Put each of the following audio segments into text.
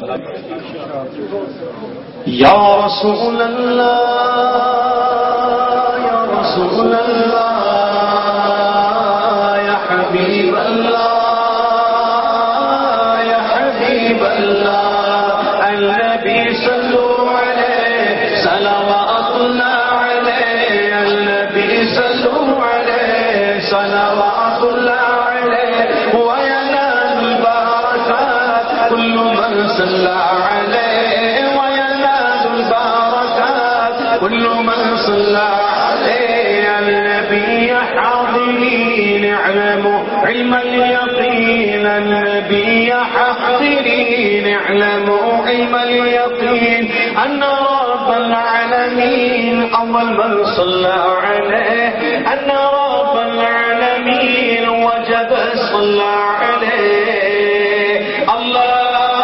یا رسول اللہ یا رسول اللہ یا حبیب اللہ یا حبیب اللہ النبی صلو علیہ صلوات اللہ علیہ النبی صلو علیہ صلوات اللہ علیہ وینال البرکات کل من صلی علیہ وینال البرکات کل من صلی علیہ النبی حاضرین اعلموا علم اليقین النبی حاضرین اعلموا علم اليقین ان رب العالمین اول من صلی علیہ ان رب العالمین وجب صلی علیہ اللہ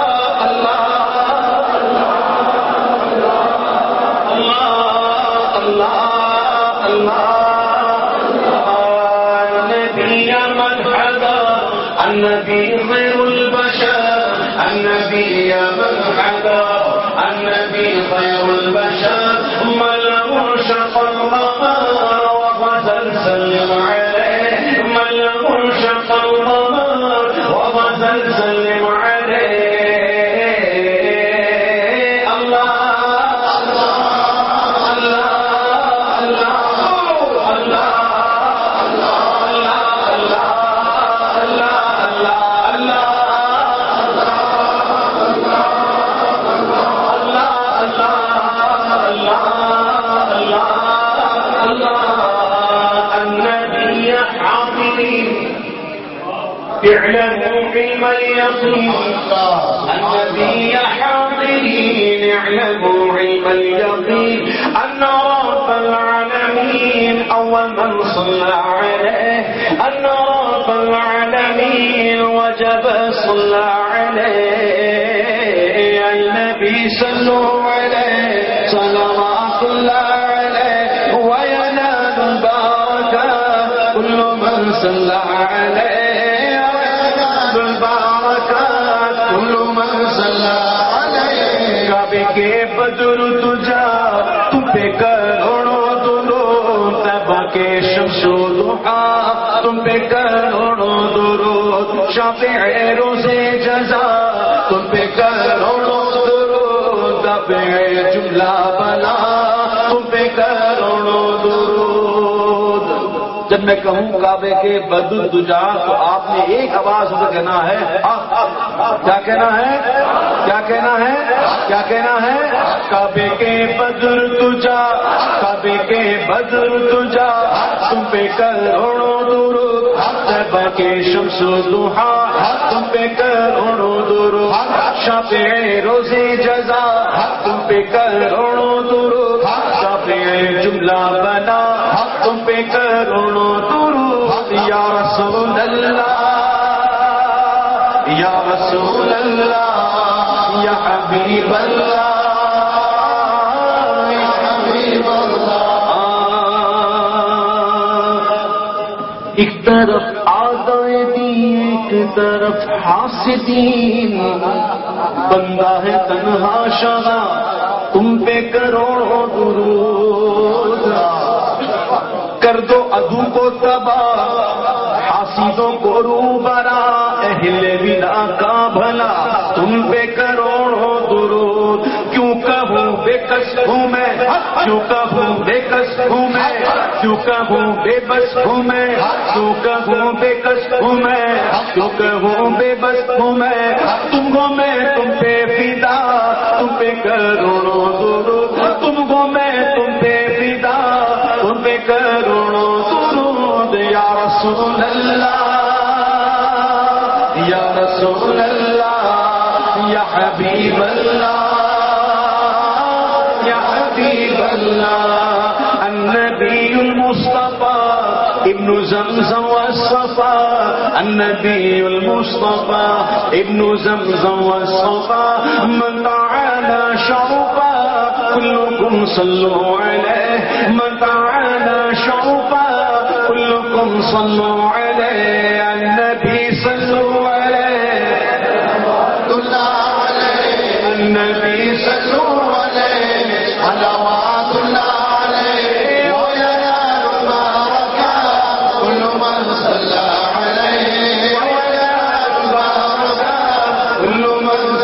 النبي خير البشر النبي من حدا النبي خير البشر من له شق القمر وغزل سلم عليه من له شق القمر وغزل سلم عليه الله اعلموا علم اليقين النبي حاضرين اعلموا علم اليقين أن رب العالمين أول من صلى عليه أن رب العالمين وجب صلى عليه النبي صلوا عليه صلوات الله عليه وينال البركات كل من صلى عليه کعبے کے بدر تجا تم پہ کروڑوں درود طیبہ کے شمس و ضحا تم پہ کروڑوں درود شافع روز جزا تم پہ کروڑوں درود دافع جملہ بلا تم پہ کروڑوں درود. جب میں کہوں کعبے کے بدر تجا تو آپ نے ایک آواز سے کہنا ہے کیا کہنا ہے کیا کہنا ہے کیا کہنا ہے کعبے کے بدر تجا کعبے کے بدر تجا تم پہ کروڑوں درود طیبہ کے شمس و ضحا تم پہ کروڑوں درود شافع روز جزا تم پہ کروڑوں درود شافع جملہ بنا تم پہ کروڑوں درود یا رسول اللہ یا رسول اللہ یا حبیب اللہ یا حبیب اللہ. ایک طرف آدائے دین ایک طرف حاسدین بندہ ہے تنہا شاہ تم پہ کروڑوں درود کر دو عدو کو تباہ حاسدوں کو روبرا اہل ولا کا بھلا تم پہ کروڑوں درود کیوں کہوں بے کس ہوں میں کیوں کہوں بے کس ہوں میں کیوں کہوں بے بس ہوں میں کیوں کہوں بے کس ہوں میں کیوں کہوں بے بس ہوں میں تم کو میں تم پہ فدا تم پہ کروڑوں درود تم کو میں تم پہ فدا تم پہ کروڑوں درود یا رسول اللہ یا رسول اللہ یا حبیب اللہ یا حبیب اللہ النبی المصطفى ابن زمزم والصفا النبی المصطفى ابن زمزم والصفا من تعالى شرفا كلكم صلوا عليه من تعالى شرفا كلكم صلوا عليه النبي صلوا عليه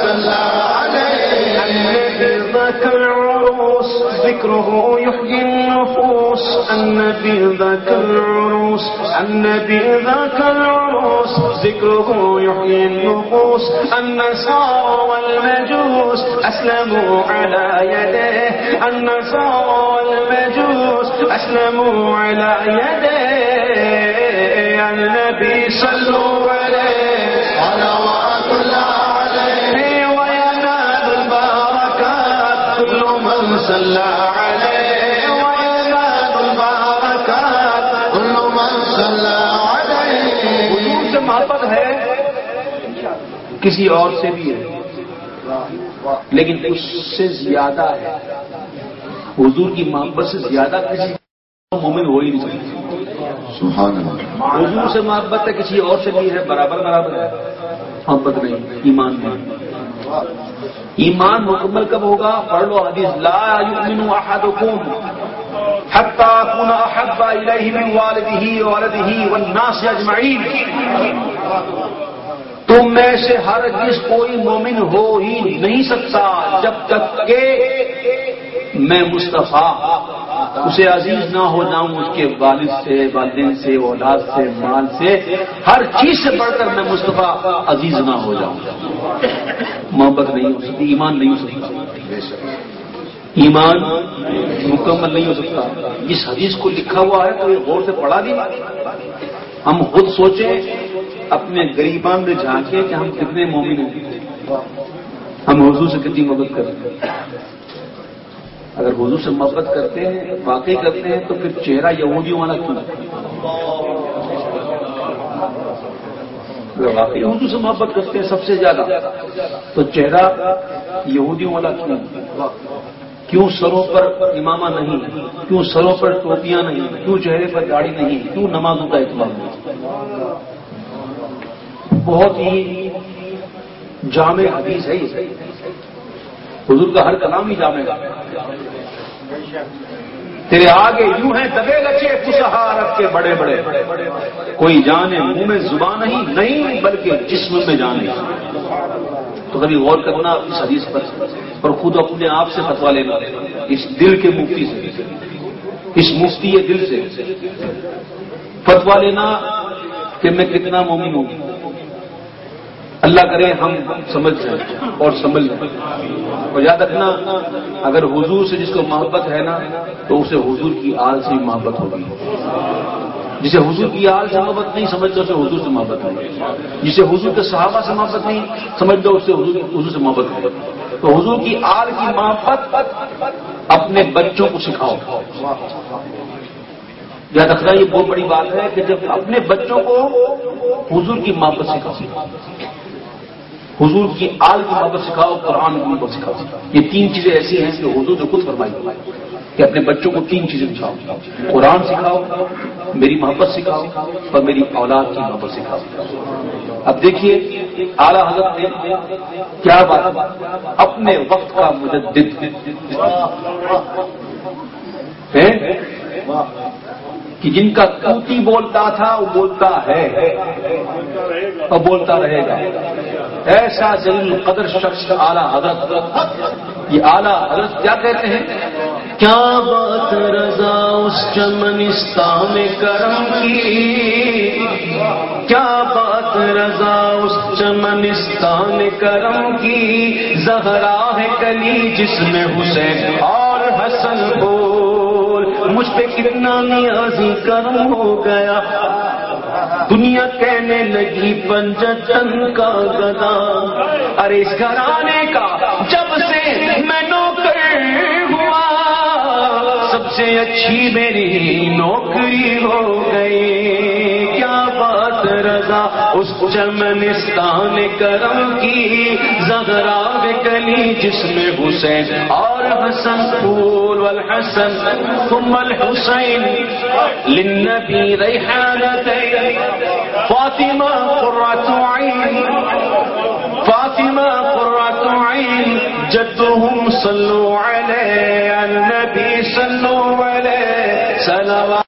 صلى عليه. النبي ذاك العروس ذكره يحيي النفوس. النبي ذاك العروس. النبي ذاك العروس ذكره يحيي النفوس. النصارى والمجوس أسلموا على يديه. النصارى والمجوس أسلموا على يديه. النبي صلوا عليه صلوات الله عليه وينال البركات كل من صلى عليه. وينال البركات كل من صلى عليه. حضور سے محبت ہے کسی اور سے بھی ہے لیکن اس سے زیادہ ہے. حضور کی محبت سے زیادہ کسی مومن ہو ہی نہیں سکتا. سبحان اللہ. حضور سے محبت ہے کسی اور سے بھی ہے برابر برابر ہے. محبت نہیں ایمان نہیں. ایمان مکمل کب ہوگا؟ پڑھ لو حدیث لا یؤمن احدکم حتی اکون احب الیہ من والدہ وولدہ والناس اجمعین. تم میں سے ہرگز کوئی مومن ہو ہی نہیں سکتا جب تک کہ میں مصطفیٰ اسے عزیز نہ ہو جاؤں اس کے والد سے، والدین سے، اولاد سے، مال سے، ہر چیز سے بڑھ کر میں مصطفیٰ عزیز نہ ہو جاؤں. محبت نہیں ہو سکتی، ایمان نہیں ہو سکتا. ایمان مکمل نہیں ہو سکتا. اس حدیث کو لکھا ہوا ہے تو یہ غور سے پڑھا بھی. ہم خود سوچیں، اپنے غریبان میں جھانکیں کہ ہم کتنے مومن ہیں. ہم حضور سے کتنی محبت کرتے ہیں. اگر حضور سے محبت کرتے ہیں، واقعی کرتے ہیں، تو پھر چہرہ یہودیوں والا کیوں؟ اگر واقعی حضور سے محبت کرتے ہیں سب سے زیادہ تو چہرہ یہودیوں والا کیوں؟ کیوں سروں پر امامہ نہیں؟ کیوں سروں پر ٹوپیاں نہیں؟ کیوں چہرے پر داڑھی نہیں؟ کیوں نمازوں کا اہتمام نہیں؟ بہت ہی جامع حدیث ہے یہ. حضور کا ہر کلام ہی جامع ہے. تیرے آگے یوں ہیں دبے لچے فصحا عرب کے بڑے بڑے، کوئی جانے منہ میں زبان نہیں بلکہ جسم میں جانے. تو کبھی غور کرنا اس حدیث پر اور خود اپنے آپ سے فتوا لینا اس دل کے مفتی سے، اس مفتی دل سے فتوا لینا کہ میں کتنا مومن ہوں. اللہ کرے ہم سمجھ جائیں اور سمجھ لیں. اور یاد رکھنا اگر حضور سے جس کو محبت ہے نا تو اسے حضور کی آل سے محبت ہوگی. جسے حضور کی آل سے محبت نہیں سمجھتا اسے حضور سے محبت نہیں. جسے حضور کے صحابہ سے محبت نہیں سمجھتا اسے حضور سے محبت نہیں. تو حضور کی آل کی محبت اپنے بچوں کو سکھاؤ. یاد رکھنا یہ بہت بڑی بات ہے کہ جب اپنے بچوں کو حضور کی محبت سکھاؤ، حضور کی آل کی محبت سکھاؤ، قرآن کی محبت سکھاؤ. یہ تین چیزیں ایسی ہیں کہ حضور نے خود فرمائی کہ اپنے بچوں کو تین چیزیں سکھاؤ. قرآن سکھاؤ، میری محبت سکھاؤ اور میری اولاد کی محبت سکھاؤ. اب دیکھیے اعلیٰ حضرت نے کیا بات اپنے وقت کا مجدد ہے کہ جن کا طوطی بولتا تھا وہ بولتا ہے اور بولتا رہے گا. ایسا جلیل القدر شخص اعلیٰ حضرت. یہ اعلیٰ حضرت کیا کہتے ہیں؟ کیا بات رضا اس چمنستان میں کرم کی، کیا بات رضا اس چمنستان کرم کی، زہرا ہے کلی جس میں حسین اور حسن بول، مجھ پہ کتنا نیازی کرم ہو گیا. دنیا کہنے لگی پنجتن کا گدا، ارے اس گھرانے کا جب سے میں نوکر ہوا سب سے اچھی میری نوکری ہو گئی. کیا بات رضا اس چمنستان کرم کی، زہرا کلی جس میں حسین اور حسن پھول والحسن ثم الحسین للنبی ریحانتین فاطمہ قرۃ عین، فاطمہ قرۃ عین جدهم صلوا علیہ النبی صلوا علیہ صلوات